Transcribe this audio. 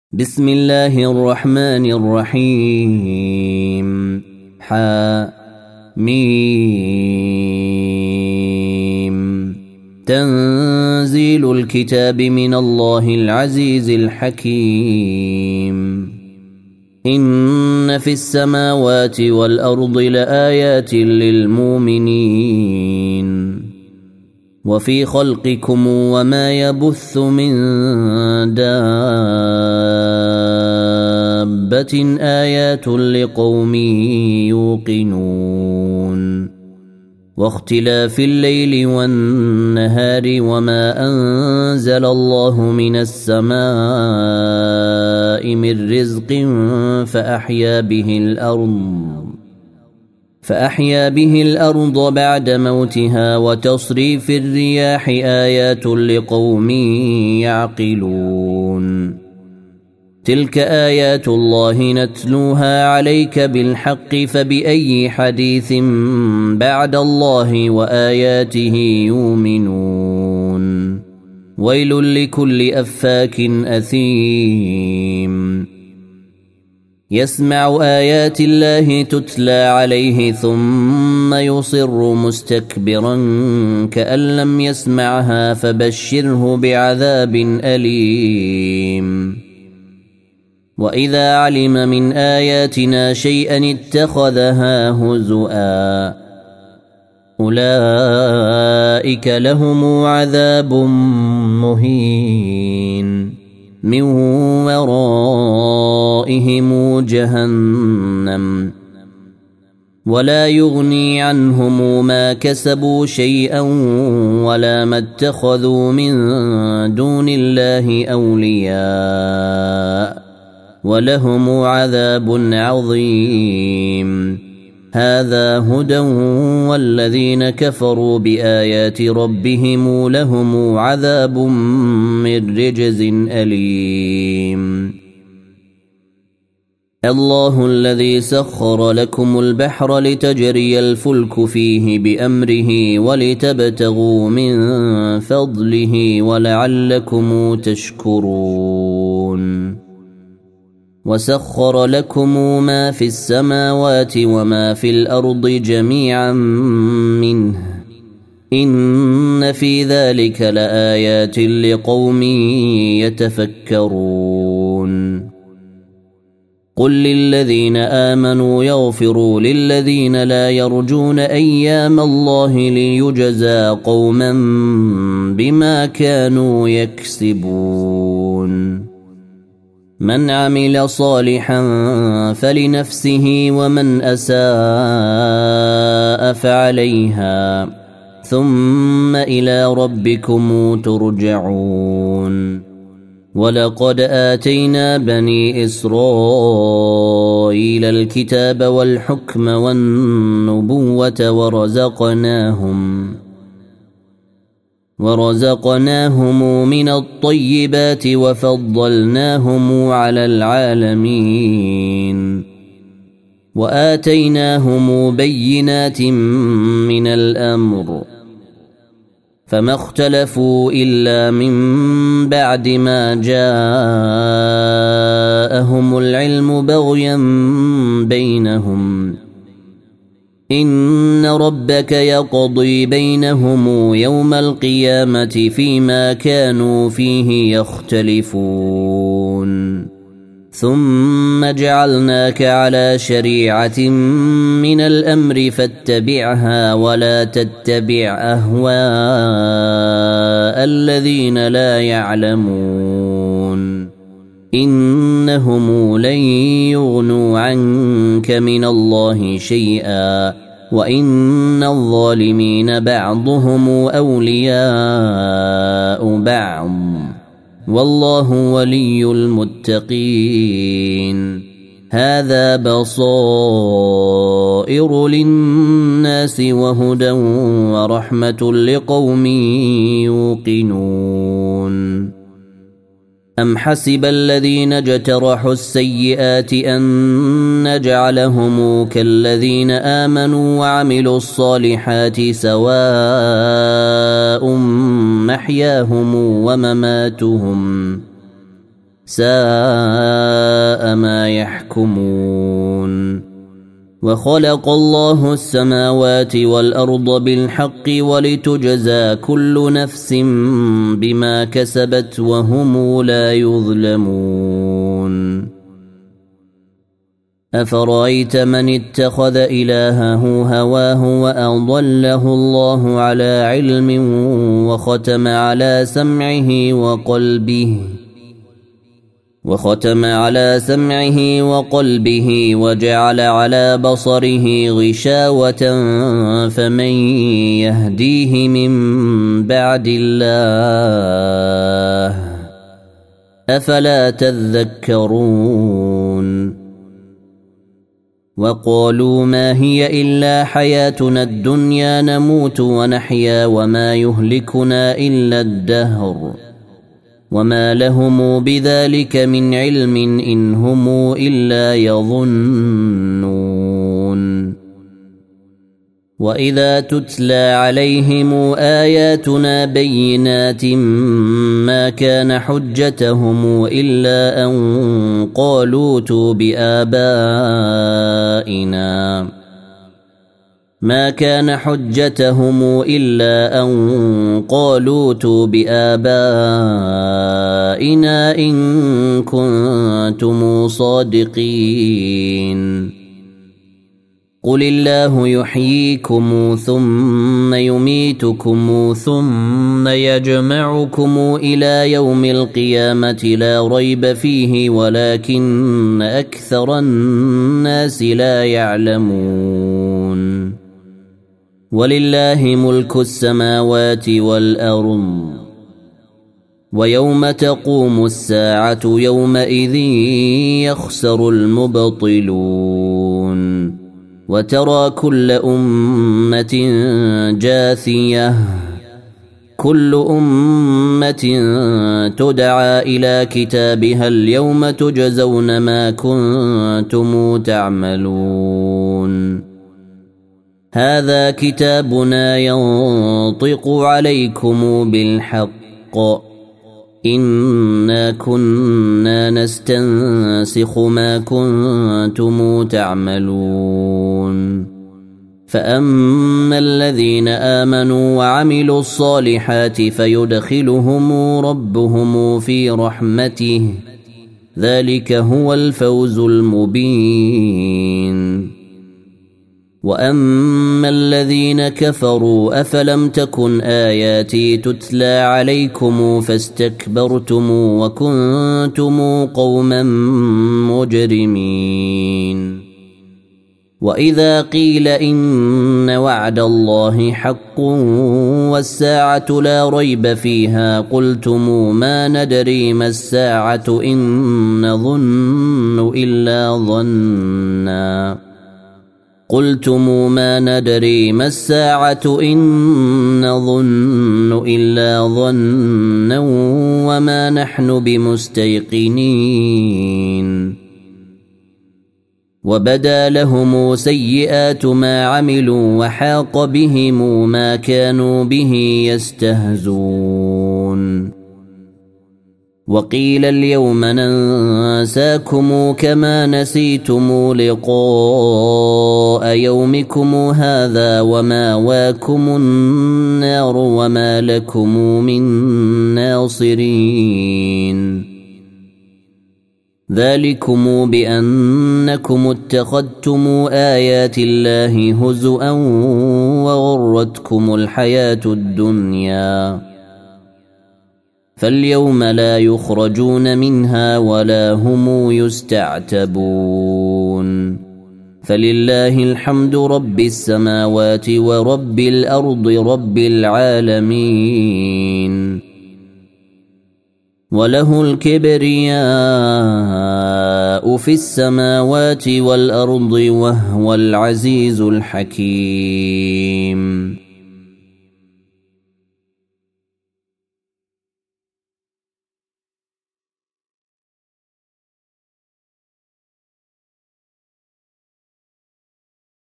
بسم الله الرحمن الرحيم حميم تنزيل الكتاب من الله العزيز الحكيم إن في السماوات والأرض لآيات للمؤمنين وفي خلقكم وما يبث من دابة آيات لقوم يوقنون واختلاف الليل والنهار وما أنزل الله من السماء من رزق فأحيا به الأرض بعد موتها وتصريف الرياح آيات لقوم يعقلون تلك آيات الله نتلوها عليك بالحق فبأي حديث بعد الله وآياته يؤمنون ويل لكل أفاك أثيم يسمع آيات الله تتلى عليه ثم يصر مستكبرا كأن لم يسمعها فبشره بعذاب أليم وإذا علم من آياتنا شيئا اتخذها هزؤا أولئك لهم عذاب مهين من ورائهم جهنم ولا يغني عنهم ما كسبوا شيئا ولا ما اتخذوا من دون الله أولياء ولهم عذاب عظيم هذا هدى والذين كفروا بآيات ربهم لهم عذاب من رجز أليم الله الذي سخر لكم البحر لتجري الفلك فيه بأمره ولتبتغوا من فضله ولعلكم تشكرون وسخر لكم ما في السماوات وما في الأرض جميعا منه إن في ذلك لآيات لقوم يتفكرون قل للذين آمنوا يغفروا للذين لا يرجون أيام الله ليجزى قوما بما كانوا يكسبون من عمل صالحا فلنفسه ومن أساء فعليها ثم إلى ربكم ترجعون ولقد آتينا بني إسرائيل الكتاب والحكم والنبوة ورزقناهم من الطيبات وفضلناهم على العالمين وآتيناهم بينات من الأمر فما اختلفوا إلا من بعد ما جاءهم العلم بغيا بينهم إن ربك يقضي بينهم يوم القيامة فيما كانوا فيه يختلفون ثم جعلناك على شريعة من الأمر فاتبعها ولا تتبع أهواء الذين لا يعلمون إنهم لن يغنوا عنك من الله شيئا وإن الظالمين بعضهم أولياء بعض والله ولي المتقين هذا بصائر للناس وهدى ورحمة لقوم يوقنون أم حسب الذين اجترحوا السيئات أن نجعلهم كالذين آمنوا وعملوا الصالحات سواء محياهم ومماتهم ساء ما يحكمون وخلق الله السماوات والأرض بالحق ولتجزى كل نفس بما كسبت وهم لا يظلمون أفرأيت من اتخذ إلهه هواه وأضله الله على علم وختم على سمعه وقلبه وجعل على بصره غشاوة فمن يهديه من بعد الله أفلا تذكرون وقالوا ما هي إلا حياتنا الدنيا نموت ونحيا وما يهلكنا إلا الدهر وما لهم بذلك من علم إن هم إلا يظنون وإذا تتلى عليهم آياتنا بينات ما كان حجتهم إلا أن قالوا ائتوا بآبائنا إن كنتم صادقين قل الله يحييكم ثم يميتكم ثم يجمعكم إلى يوم القيامة لا ريب فيه ولكن أكثر الناس لا يعلمون ولله ملك السماوات والأرض ويوم تقوم الساعة يومئذ يخسر المبطلون وترى كل أمة جاثية كل أمة تدعى إلى كتابها اليوم تجزون ما كنتم تعملون هذا كتابنا ينطق عليكم بالحق إنا كنا نستنسخ ما كنتم تعملون فأما الذين آمنوا وعملوا الصالحات فيدخلهم ربهم في رحمته ذلك هو الفوز المبين وأما الذين كفروا أفلم تكن آياتي تتلى عليكم فاستكبرتم وكنتم قوما مجرمين وإذا قيل إن وعد الله حق والساعة لا ريب فيها قلتم ما ندري ما الساعة إن نظن إلا ظنا وما نحن بمستيقنين وبدا لهم سيئات ما عملوا وحاق بهم ما كانوا به يستهزون وقيل اليوم ننساكم كما نسيتم لقاء يومكم هذا وماواكم النار وما لكم من ناصرين ذلكم بأنكم اتخذتم آيات الله هزؤا وغرتكم الحياة الدنيا فاليوم لا يخرجون منها ولا هم يستعتبون فلله الحمد رب السماوات ورب الأرض رب العالمين وله الكبرياء في السماوات والأرض وهو العزيز الحكيم